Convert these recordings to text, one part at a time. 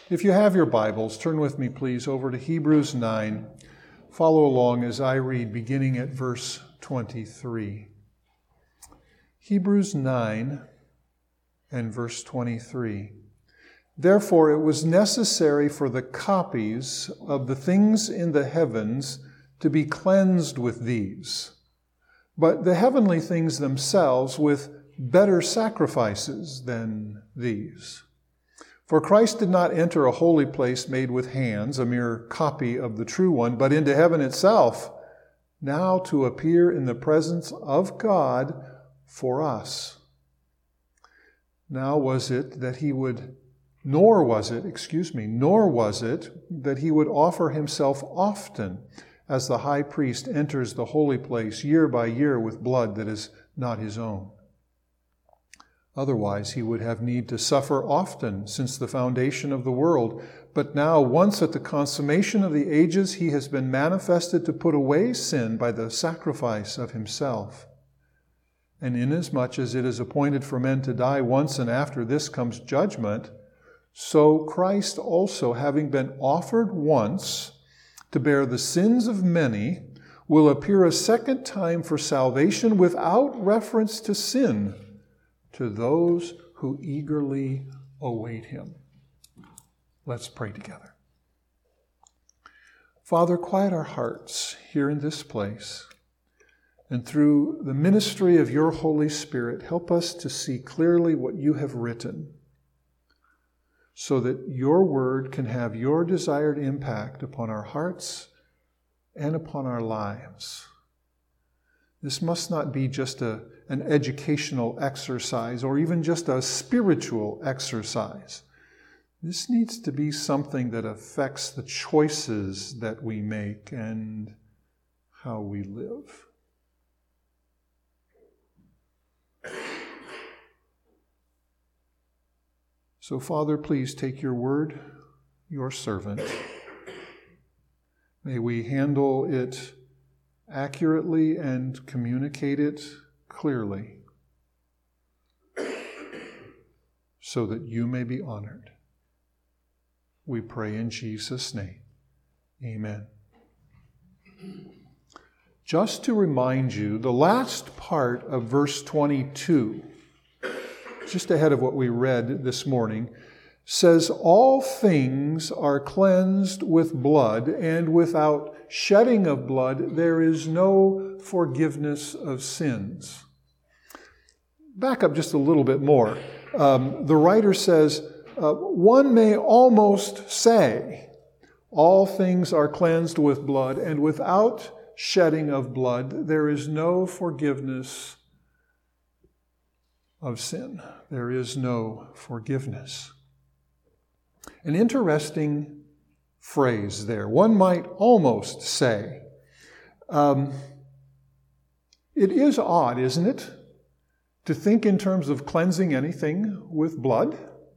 If you have your Bibles, turn with me, please, over to Hebrews 9. Follow along as I read, beginning at verse 23. Hebrews 9 and verse 23. Therefore, it was necessary for the copies of the things in the heavens to be cleansed with these, but the heavenly things themselves with better sacrifices than these. For Christ did not enter a holy place made with hands, a mere copy of the true one, but into heaven itself, now to appear in the presence of God for us. Nor was it that he would offer himself often, as the high priest enters the holy place year by year with blood that is not his own. Otherwise, he would have need to suffer often since the foundation of the world. But now, once at the consummation of the ages, he has been manifested to put away sin by the sacrifice of himself. And inasmuch as it is appointed for men to die once, and after this comes judgment, so Christ also, having been offered once to bear the sins of many, will appear a second time for salvation without reference to sin, to those who eagerly await him. Let's pray together. Father, quiet our hearts here in this place, and through the ministry of your Holy Spirit, help us to see clearly what you have written, so that your word can have your desired impact upon our hearts and upon our lives. This must not be just an educational exercise or even just a spiritual exercise. This needs to be something that affects the choices that we make and how we live. So, Father, please take your word, your servant. May we handle it accurately and communicate it clearly so that you may be honored. We pray in Jesus' name. Amen. Just to remind you, the last part of verse 22, just ahead of what we read this morning, says, all things are cleansed with blood, and without shedding of blood there is no forgiveness of sins. Back up just a little bit more. The writer says, one may almost say, all things are cleansed with blood, and without shedding of blood there is no forgiveness of sin. There is no forgiveness. An interesting phrase there. One might almost say. It is odd, isn't it, to think in terms of cleansing anything with blood?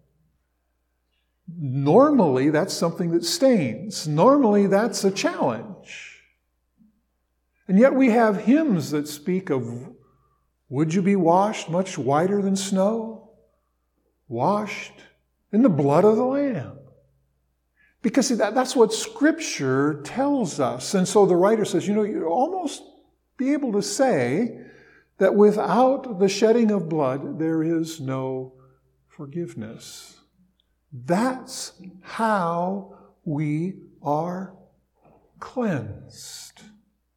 Normally, that's something that stains. Normally, that's a challenge. And yet we have hymns that speak of, would you be washed much whiter than snow? Washed in the blood of the Lamb. Because that's what Scripture tells us. And so the writer says, you'd almost be able to say that without the shedding of blood, there is no forgiveness. That's how we are cleansed.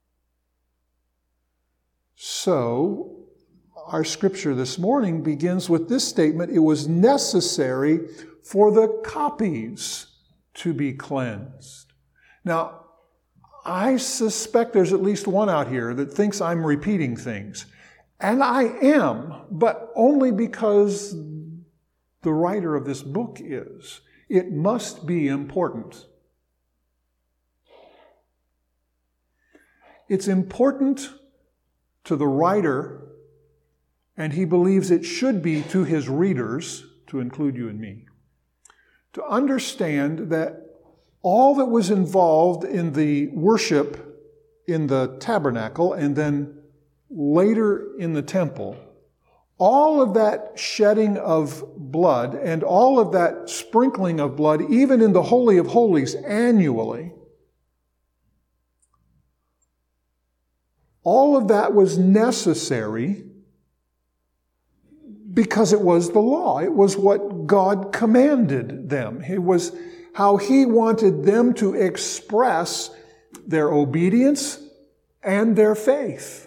So, our scripture this morning begins with this statement: it was necessary for the copies to be cleansed. Now, I suspect there's at least one out here that thinks I'm repeating things. And I am, but only because the writer of this book is. It must be important. It's important to the writer, and he believes it should be to his readers, to include you and me, to understand that all that was involved in the worship in the tabernacle and then later in the temple, all of that shedding of blood and all of that sprinkling of blood, even in the Holy of Holies annually, all of that was necessary because it was the law. It was what God commanded them. It was how He wanted them to express their obedience and their faith.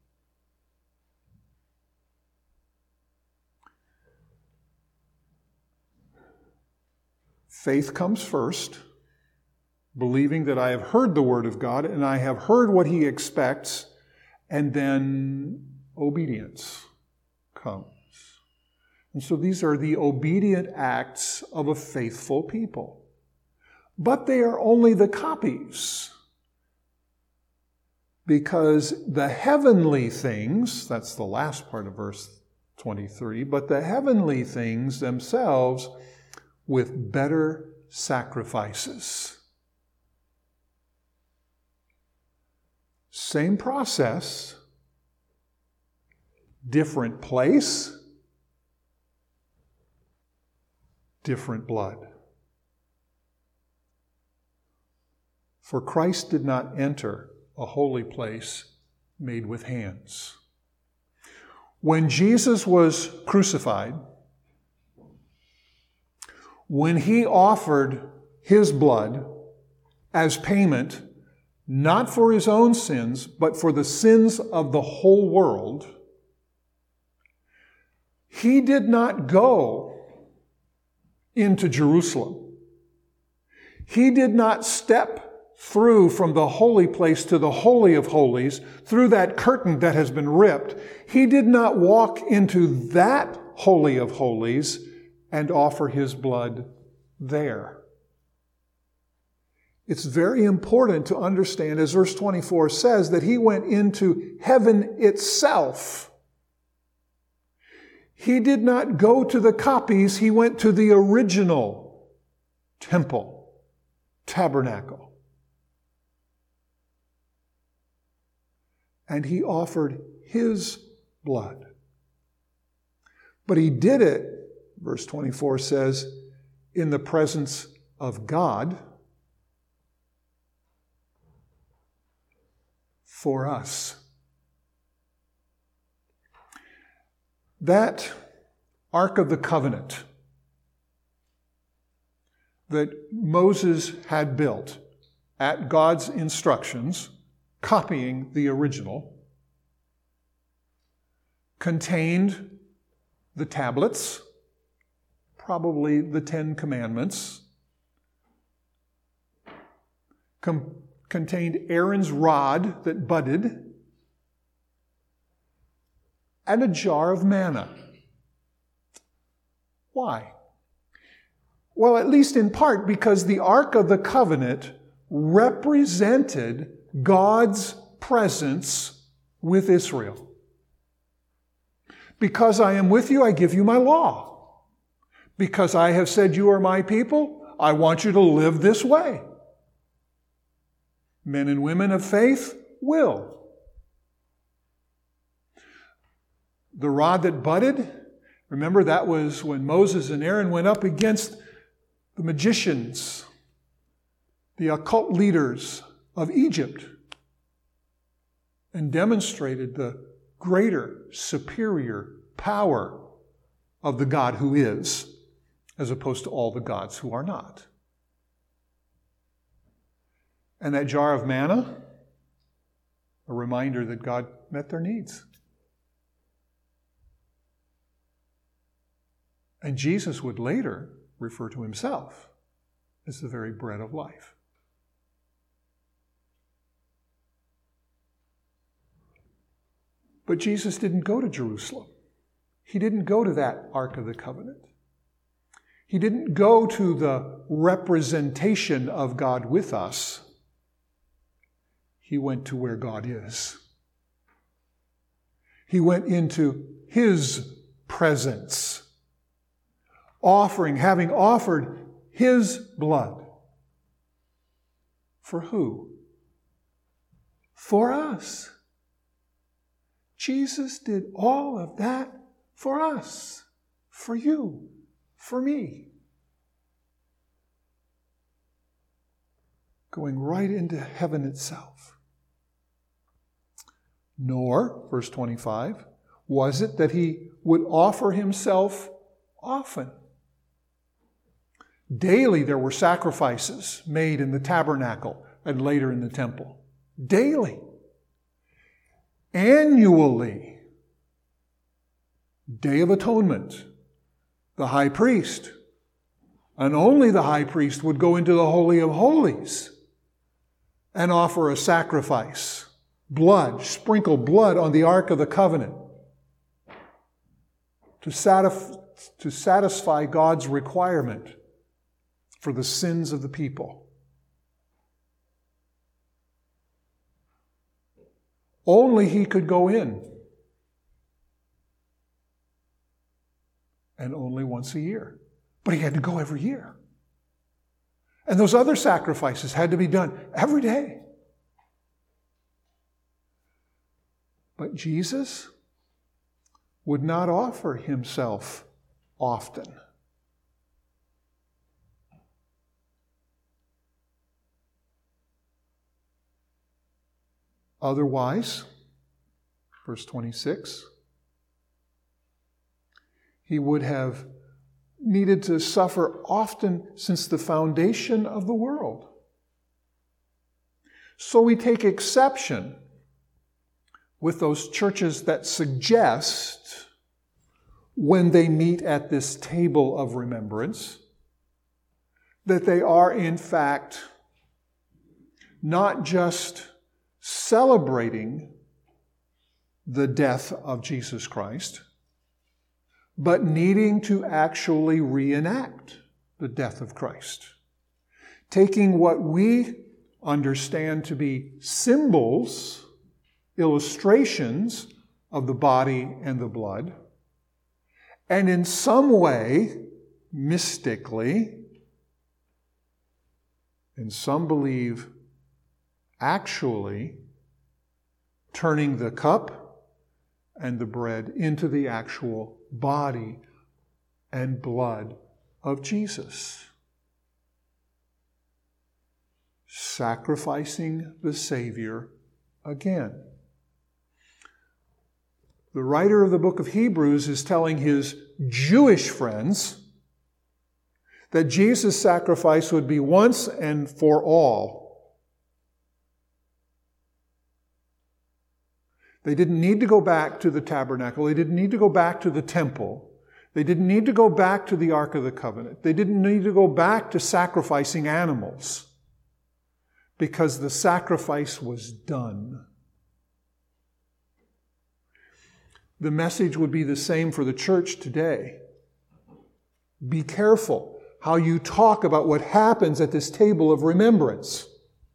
Faith comes first, believing that I have heard the Word of God and I have heard what He expects, and then obedience comes. And so these are the obedient acts of a faithful people. But they are only the copies. Because the heavenly things, that's the last part of verse 23, but the heavenly things themselves with better sacrifices. Same process, different place, different blood. For Christ did not enter a holy place made with hands. When Jesus was crucified, when He offered His blood as payment, not for His own sins, but for the sins of the whole world, He did not go into Jerusalem. He did not step through from the holy place to the Holy of Holies, through that curtain that has been ripped. He did not walk into that Holy of Holies and offer His blood there. It's very important to understand, as verse 24 says, that He went into heaven itself. He did not go to the copies. He went to the original temple, tabernacle. And He offered His blood. But He did it, verse 24 says, in the presence of God for us. That Ark of the Covenant that Moses had built at God's instructions, copying the original, contained the tablets, probably the 10 Commandments, contained Aaron's rod that budded, and a jar of manna. Why? Well, at least in part because the Ark of the Covenant represented God's presence with Israel. Because I am with you, I give you my law. Because I have said you are my people, I want you to live this way. Men and women of faith will. The rod that budded, remember that was when Moses and Aaron went up against the magicians, the occult leaders of Egypt, and demonstrated the greater, superior power of the God who is, as opposed to all the gods who are not. And that jar of manna, a reminder that God met their needs. And Jesus would later refer to Himself as the very bread of life. But Jesus didn't go to Jerusalem. He didn't go to that Ark of the Covenant. He didn't go to the representation of God with us. He went to where God is. He went into His presence, having offered His blood. For who? For us. Jesus did all of that for us, for you, for me. Going right into heaven itself. Nor, verse 25, was it that he would offer himself often. Daily there were sacrifices made in the tabernacle and later in the temple. Daily. Annually. Day of Atonement. The high priest, and only the high priest, would go into the Holy of Holies and offer a sacrifice. Blood, sprinkle blood on the Ark of the Covenant to satisfy God's requirement for the sins of the people. Only he could go in. And only once a year. But he had to go every year. And those other sacrifices had to be done every day. But Jesus would not offer himself often. Otherwise, verse 26, he would have needed to suffer often since the foundation of the world. So we take exception with those churches that suggest, when they meet at this table of remembrance, that they are in fact not just celebrating the death of Jesus Christ, but needing to actually reenact the death of Christ. Taking what we understand to be symbols, illustrations of the body and the blood, and in some way, mystically, and some believe actually, turning the cup and the bread into the actual body and blood of Jesus. Sacrificing the Savior again. The writer of the book of Hebrews is telling his Jewish friends that Jesus' sacrifice would be once and for all. They didn't need to go back to the tabernacle. They didn't need to go back to the temple. They didn't need to go back to the Ark of the Covenant. They didn't need to go back to sacrificing animals, because the sacrifice was done. The message would be the same for the church today. Be careful how you talk about what happens at this table of remembrance.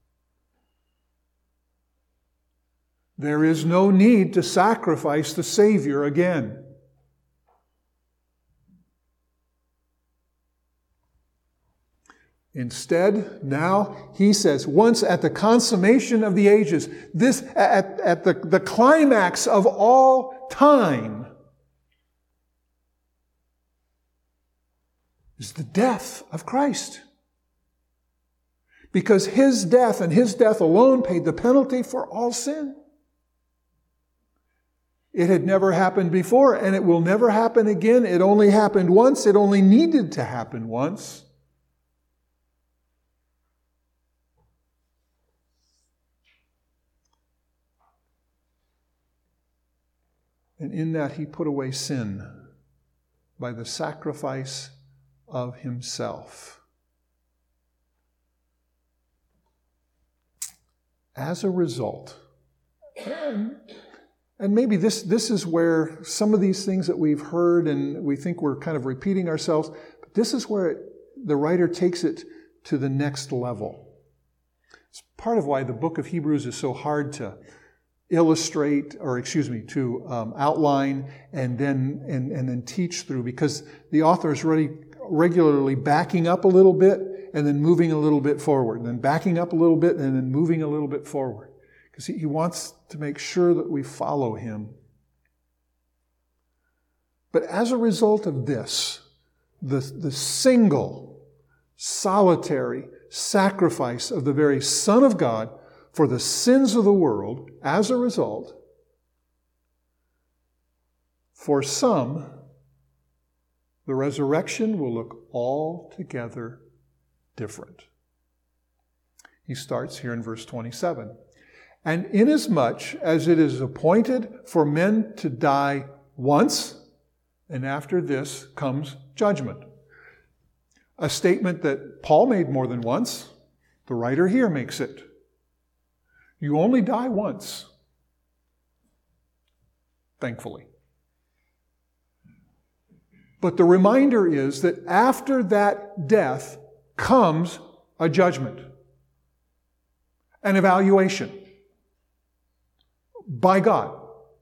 There is no need to sacrifice the Savior again. Instead, now he says, once at the consummation of the ages, this at the climax of all time, is the death of Christ. Because his death and his death alone paid the penalty for all sin. It had never happened before, and it will never happen again. It only happened once. It only needed to happen once. And in that he put away sin by the sacrifice of himself. As a result, and maybe this is where some of these things that we've heard and we think we're kind of repeating ourselves, but this is where the writer takes it to the next level. It's part of why the book of Hebrews is so hard to illustrate, to outline and then teach through, because the author is really regularly backing up a little bit and then moving a little bit forward, and then backing up a little bit and then moving a little bit forward, because he wants to make sure that we follow him. But as a result of this, the single, solitary sacrifice of the very Son of God for the sins of the world, as a result, for some, the resurrection will look altogether different. He starts here in verse 27. And inasmuch as it is appointed for men to die once, and after this comes judgment. A statement that Paul made more than once. The writer here makes it. You only die once. Thankfully. But the reminder is that after that death comes a judgment, an evaluation by God.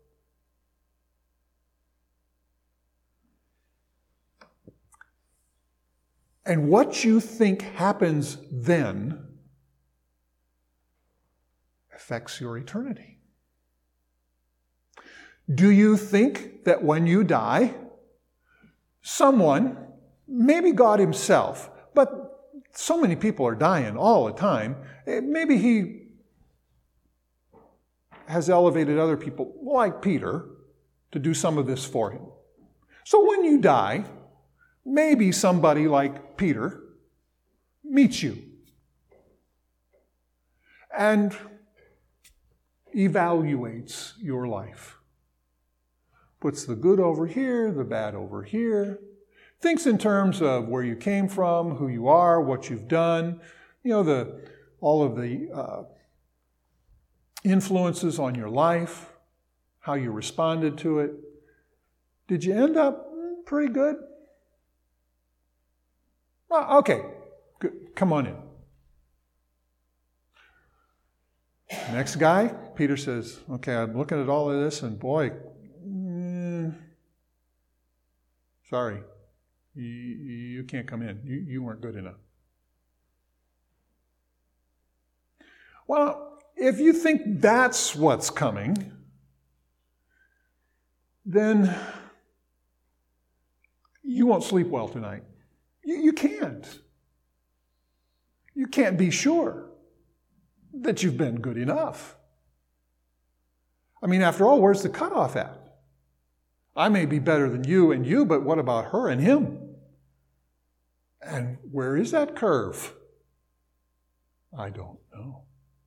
And what you think happens then affects your eternity. Do you think that when you die, someone, maybe God himself, but so many people are dying all the time, maybe he has elevated other people, like Peter, to do some of this for him. So when you die, maybe somebody like Peter meets you and evaluates your life. Puts the good over here, the bad over here. Thinks in terms of where you came from, who you are, what you've done. All of the influences on your life, how you responded to it. Did you end up pretty good? Well, okay, good. Come on in. Next guy, Peter says, okay, I'm looking at all of this and boy, sorry, you can't come in. You weren't good enough. Well, if you think that's what's coming, then you won't sleep well tonight. You can't. You can't be sure that you've been good enough. I mean, after all, where's the cutoff at? I may be better than you and you, but what about her and him? And where is that curve? I don't know.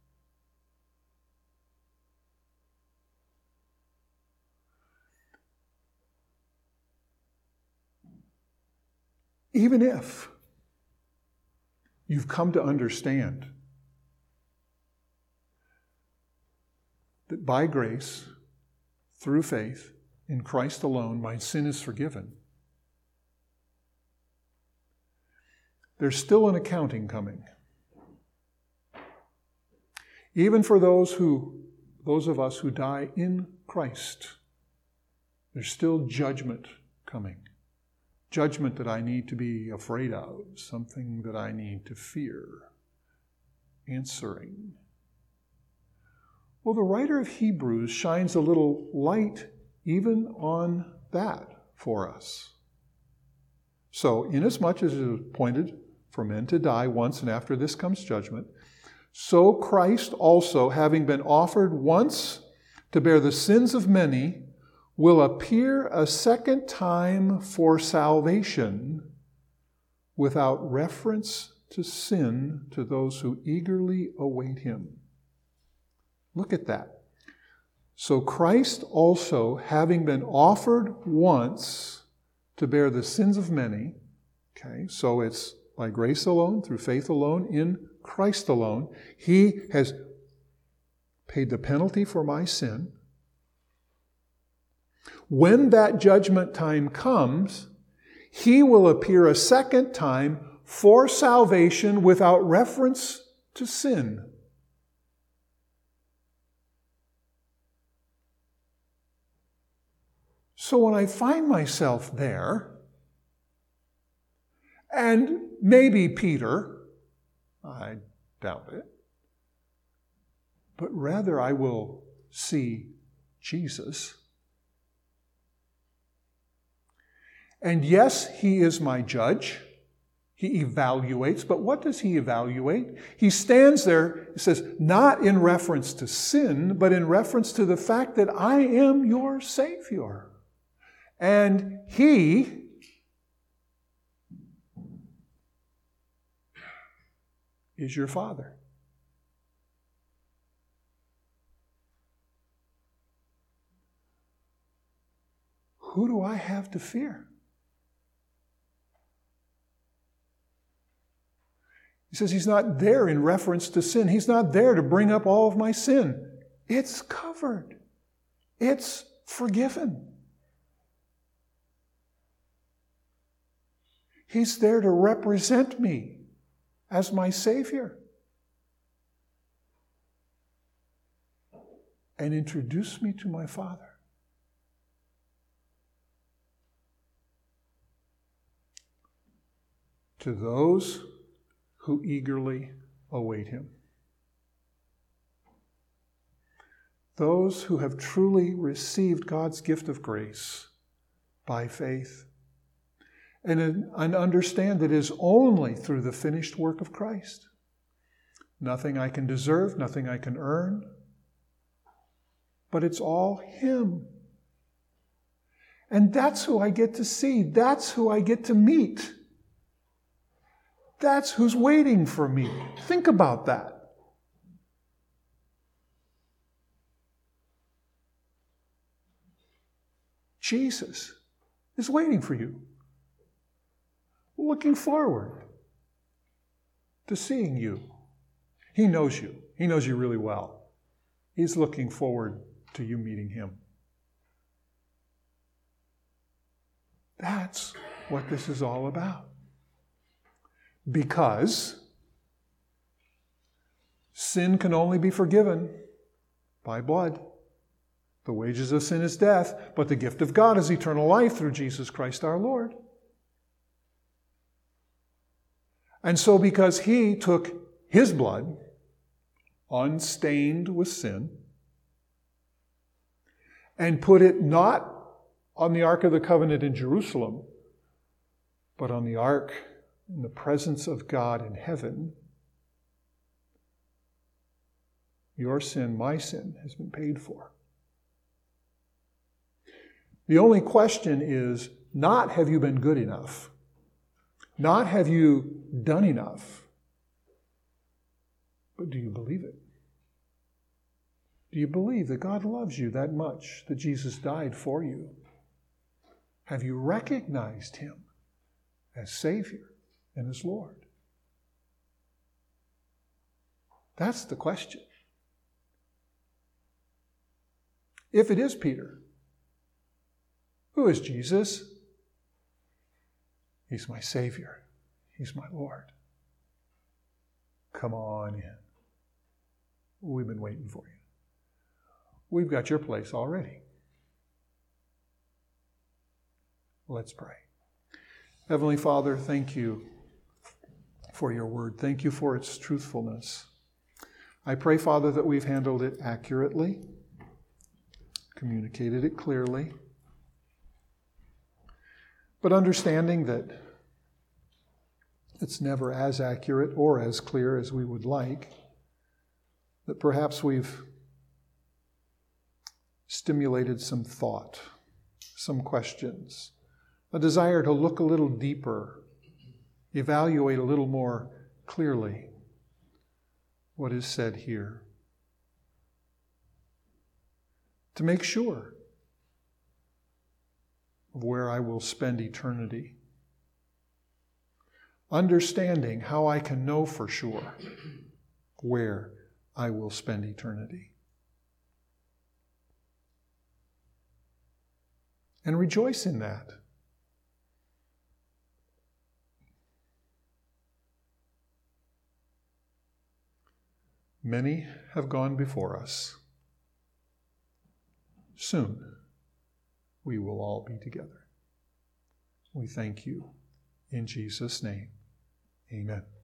Even if you've come to understand that by grace, through faith, in Christ alone, my sin is forgiven, there's still an accounting coming. Even for those of us who die in Christ, there's still judgment coming. Judgment that I need to be afraid of, something that I need to fear, answering. Well, the writer of Hebrews shines a little light even on that for us. So, inasmuch as it is appointed for men to die once, and after this comes judgment, so Christ also, having been offered once to bear the sins of many, will appear a second time for salvation without reference to sin to those who eagerly await him. Look at that. So Christ also, having been offered once to bear the sins of many, okay, so it's by grace alone, through faith alone, in Christ alone, he has paid the penalty for my sin. When that judgment time comes, he will appear a second time for salvation without reference to sin. So when I find myself there, and maybe Peter, I doubt it, but rather I will see Jesus, And yes, he is my judge. He evaluates, but what does he evaluate? He stands there, he says, not in reference to sin, but in reference to the fact that I am your Savior. And he is your Father. Who do I have to fear? He says he's not there in reference to sin. He's not there to bring up all of my sin. It's covered. It's forgiven. He's there to represent me as my Savior and introduce me to my Father. To those who eagerly await him. Those who have truly received God's gift of grace by faith and understand that it is only through the finished work of Christ. Nothing I can deserve, nothing I can earn, but it's all him. And that's who I get to see. That's who I get to meet. That's who's waiting for me. Think about that. Jesus is waiting for you. Looking forward to seeing you. He knows you. He knows you really well. He's looking forward to you meeting him. That's what this is all about. Because sin can only be forgiven by blood. The wages of sin is death, but the gift of God is eternal life through Jesus Christ our Lord. And so because he took his blood, unstained with sin, and put it not on the Ark of the Covenant in Jerusalem, but on the Ark in the presence of God in heaven, your sin, my sin, has been paid for. The only question is not have you been good enough, not have you done enough, but do you believe it? Do you believe that God loves you that much, that Jesus died for you? Have you recognized him as Savior and as Lord? That's the question. If it is Peter, who is Jesus? He's my Savior. He's my Lord. Come on in. We've been waiting for you. We've got your place already. Let's pray. Heavenly Father, thank you for your word. Thank you for its truthfulness. I pray, Father, that we've handled it accurately, communicated it clearly, but understanding that it's never as accurate or as clear as we would like, that perhaps we've stimulated some thought, some questions, a desire to look a little deeper, evaluate a little more clearly what is said here, to make sure of where I will spend eternity, understanding how I can know for sure where I will spend eternity. And rejoice in that. Many have gone before us. Soon we will all be together. We thank you in Jesus' name. Amen.